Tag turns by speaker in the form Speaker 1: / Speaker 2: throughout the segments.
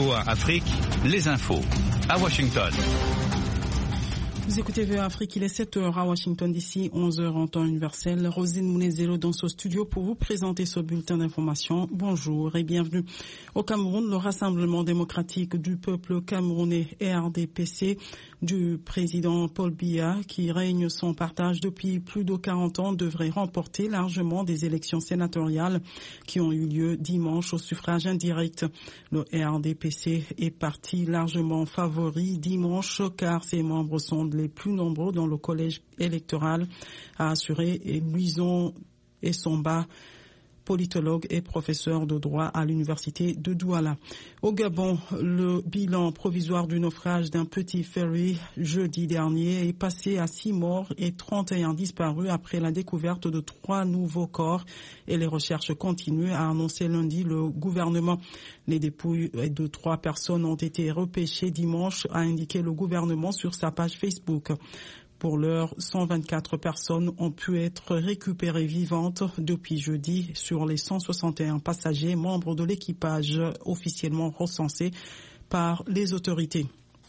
Speaker 1: VOA Afrique, les infos. À Washington.
Speaker 2: Vous écoutez VOA Afrique, il est 7h à Washington DC, 11h en temps universel. Rosine Mounezelo dans ce studio pour vous présenter ce bulletin d'information. Bonjour et bienvenue. Au Cameroun, le Rassemblement démocratique du peuple camerounais RDPC du président Paul Biya, qui règne son partage depuis plus de 40 ans, devrait remporter largement des élections sénatoriales qui ont eu lieu dimanche au suffrage indirect. Le RDPC est parti largement favori dimanche car ses membres sont les plus nombreux dans le collège électoral, a assuré Louison Essomba, politologue et professeur de droit à l'université de Douala. Au Gabon, le bilan provisoire du naufrage d'un petit ferry jeudi dernier est passé à 6 morts et 31 disparus après la découverte de 3 nouveaux corps et les recherches continuent, a annoncé lundi le gouvernement. Les dépouilles de 3 personnes ont été repêchées dimanche, a indiqué le gouvernement sur sa page Facebook. Pour l'heure, 124 personnes ont pu être récupérées vivantes depuis jeudi sur les 161 passagers membres de l'équipage officiellement recensés par les autorités.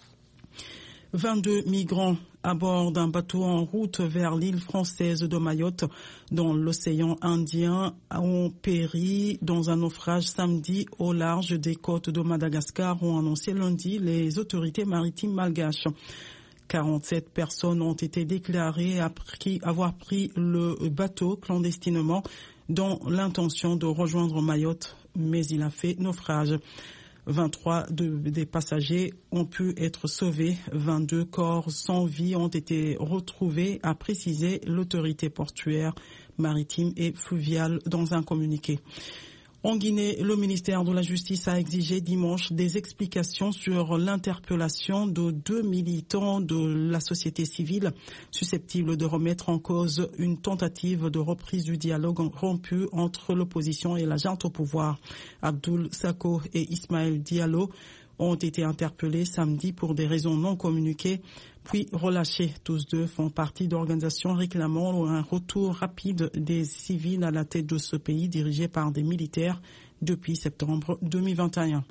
Speaker 2: 22 migrants à bord d'un bateau en route vers l'île française de Mayotte dans l'océan Indien ont péri dans un naufrage samedi au large des côtes de Madagascar, ont annoncé lundi les autorités maritimes malgaches. 47 personnes ont été déclarées avoir pris le bateau clandestinement dans l'intention de rejoindre Mayotte, mais il a fait naufrage. 23 des passagers ont pu être sauvés. 22 corps sans vie ont été retrouvés, a précisé l'autorité portuaire, maritime et fluviale dans un communiqué. En Guinée, le ministère de la Justice a exigé dimanche des explications sur l'interpellation de 2 militants de la société civile susceptibles de remettre en cause une tentative de reprise du dialogue rompu entre l'opposition et la junte au pouvoir. Abdoul Sako et Ismaël Diallo ont été interpellés samedi pour des raisons non communiquées, puis relâchés. Tous deux font partie d'organisations réclamant un retour rapide des civils à la tête de ce pays dirigé par des militaires depuis septembre 2021.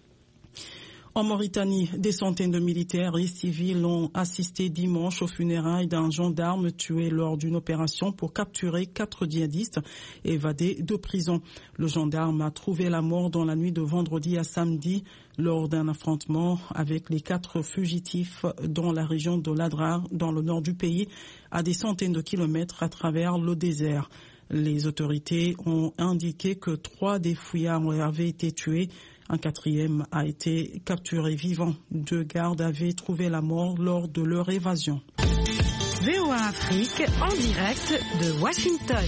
Speaker 2: En Mauritanie, des centaines de militaires et civils ont assisté dimanche aux funérailles d'un gendarme tué lors d'une opération pour capturer 4 djihadistes évadés de prison. Le gendarme a trouvé la mort dans la nuit de vendredi à samedi lors d'un affrontement avec les 4 fugitifs dans la région de l'Adrar, dans le nord du pays, à des centaines de kilomètres à travers le désert. Les autorités ont indiqué que 3 des fouillards avaient été tués. Un 4e a été capturé vivant. 2 gardes avaient trouvé la mort lors de leur évasion.
Speaker 3: VOA Afrique en direct de Washington.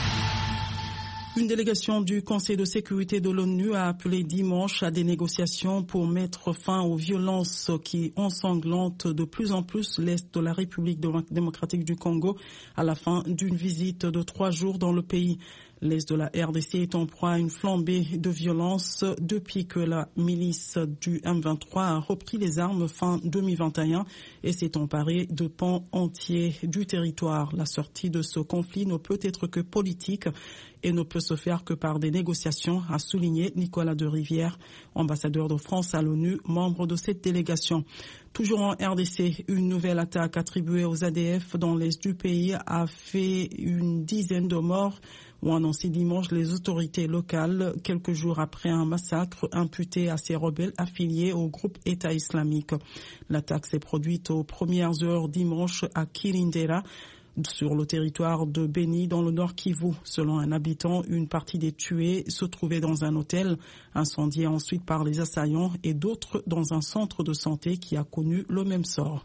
Speaker 2: Une délégation du Conseil de sécurité de l'ONU a appelé dimanche à des négociations pour mettre fin aux violences qui ensanglantent de plus en plus l'Est de la République démocratique du Congo à la fin d'une visite de 3 jours dans le pays. L'Est de la RDC est en proie à une flambée de violence depuis que la milice du M23 a repris les armes fin 2021 et s'est emparée de pans entiers du territoire. La sortie de ce conflit ne peut être que politique et ne peut se faire que par des négociations, a souligné Nicolas de Rivière, ambassadeur de France à l'ONU, membre de cette délégation. Toujours en RDC, une nouvelle attaque attribuée aux ADF dans l'Est du pays a fait une dizaine de morts, ont annoncé dimanche les autorités locales, quelques jours après un massacre imputé à ces rebelles affiliés au groupe État islamique. L'attaque s'est produite aux premières heures dimanche à Kirindera, sur le territoire de Beni, dans le Nord Kivu. Selon un habitant, une partie des tués se trouvait dans un hôtel, incendié ensuite par les assaillants, et d'autres dans un centre de santé qui a connu le même sort.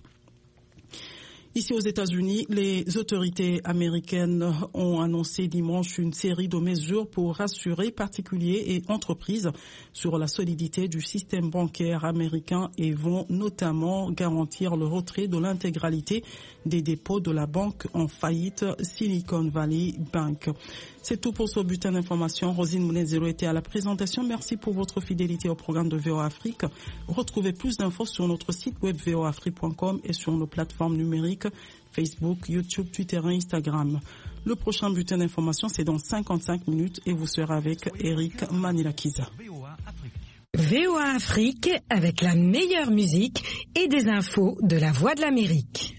Speaker 2: Ici aux États-Unis, les autorités américaines ont annoncé dimanche une série de mesures pour rassurer particuliers et entreprises sur la solidité du système bancaire américain et vont notamment garantir le retrait de l'intégralité des dépôts de la banque en faillite Silicon Valley Bank. C'est tout pour ce bulletin d'information. Rosine Mounezelo était à la présentation. Merci pour votre fidélité au programme de VOA Afrique. Retrouvez plus d'infos sur notre site web voafrique.com et sur nos plateformes numériques Facebook, YouTube, Twitter et Instagram. Le prochain bulletin d'information, c'est dans 55 minutes et vous serez avec Eric Manilakiza.
Speaker 3: VOA Afrique avec la meilleure musique et des infos de la Voix de l'Amérique.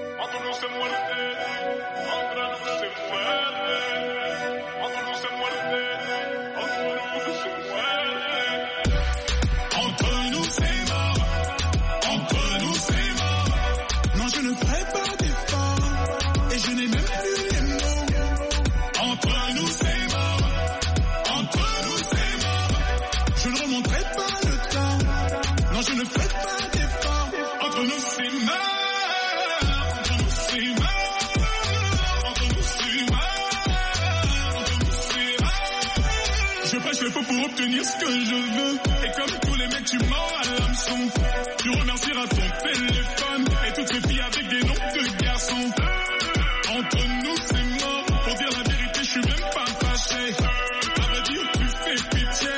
Speaker 4: Pour obtenir ce que je veux. Et comme tous les mecs, tu mords à l'hameçon. Tu remercieras ton téléphone et toutes ces filles avec des noms de garçons. Entre nous, c'est mort. Pour dire la vérité, je suis même pas fâché. Ça veut dire que tu fais pitié.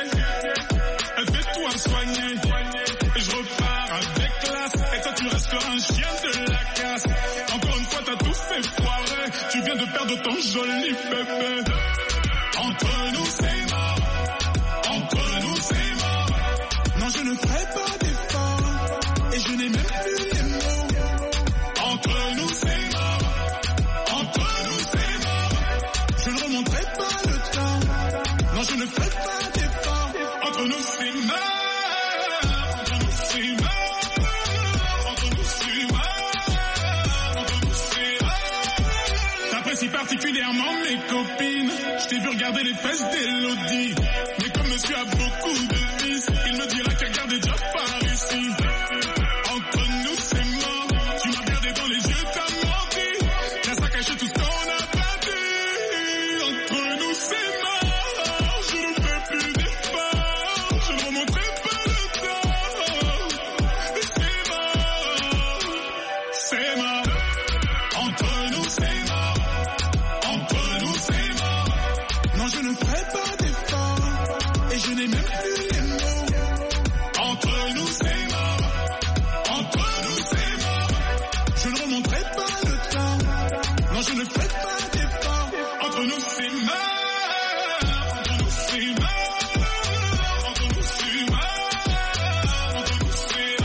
Speaker 4: Fais-toi soigner. Et je repars avec classe. Et toi, tu resteras un chien de la casse. Encore une fois, t'as tout fait foirer. Tu viens de perdre ton joli bébé. Entre nous, c'est mort. Entre nous, c'est mort. Non, je ne ferai pas d'effort. Et je n'ai même plus les mots. Entre nous, c'est mort. Entre nous, c'est mort. Je ne remonterai pas le temps. Non, je ne ferai pas d'effort. Entre nous, c'est mort. Entre nous, c'est mort. Entre nous, c'est mort. Entre nous, c'est mort. T'apprécies particulièrement mes copines. Je t'ai vu regarder les fesses d'Elodie. Mais comme monsieur a beaucoup de vices, il me dira qu'il regarde déjà par ici. Entre nous, c'est mort. Tu m'as regardé dans les yeux, t'as menti. Laisse à cacher tout ce qu'on a pas dit. Entre nous, c'est mort. Je ne fais plus d'efforts. Je ne remonterai pas le temps. C'est mort. C'est mort. Entre nous, c'est mort. Entre nous, c'est mort. Non, je ne ferai pas d'efforts. Et je n'ai même plus les mots. Entre nous, c'est mort. Entre nous, c'est mort. Je ne remonterai pas le temps. Non, je ne ferai pas d'effort. Entre nous, c'est mort. Entre nous, c'est mort. Entre nous, c'est mort. Entre nous, c'est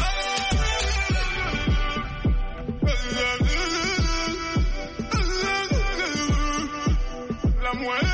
Speaker 4: mort. La muerte.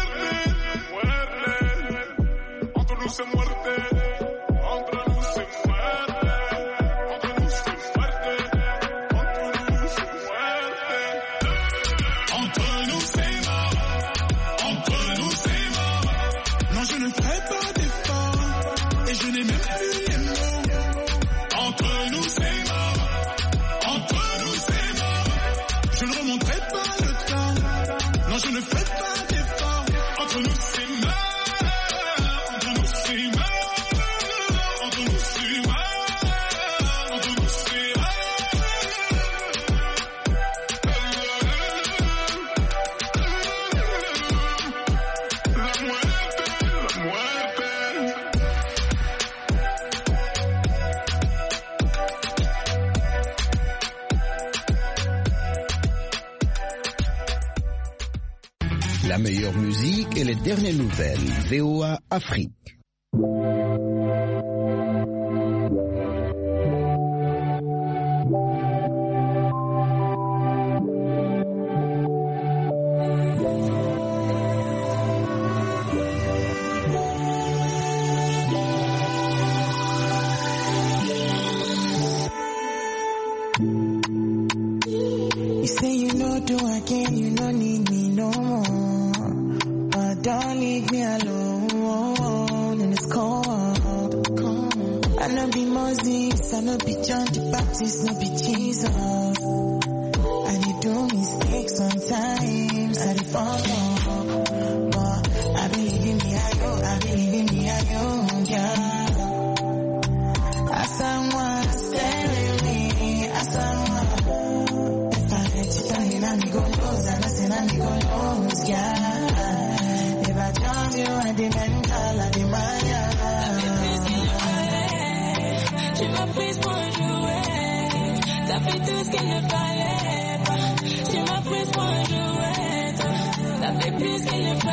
Speaker 4: Entre nous c'est muerte, entre nous c'est muerte, entre nous c'est muerte, entre nous c'est muerte. Entre nous c'est mort, entre nous c'est mort. Non, je ne ferai pas d'effort, et je n'ai même plus les mots. Entre nous c'est mort, entre nous c'est mort. Je ne remonterai pas le temps, non, je ne ferai pas d'effort. Entre nous c'est mort.
Speaker 5: La meilleure musique et les dernières nouvelles. VOA Afrique.
Speaker 6: You say you know do again, you don't need me no more. But don't leave me alone in this cold. I know be Moses, I know be John the Baptist, no be Jesus. I did do mistakes sometimes, I did fall off. But I believe in me, I believe in me, yeah. As someone stay with me, as someone. If I let you down, then I'm gonna lose, and I said I'm gonna lose, yeah. If I charge you, I demand all of the money. Tu m'as prise pour jouer, t'as fait tout ce qu'il ne fallait pas. Tu m'as prise pour jouer, t'as fait plus qu'il ne fallait pas.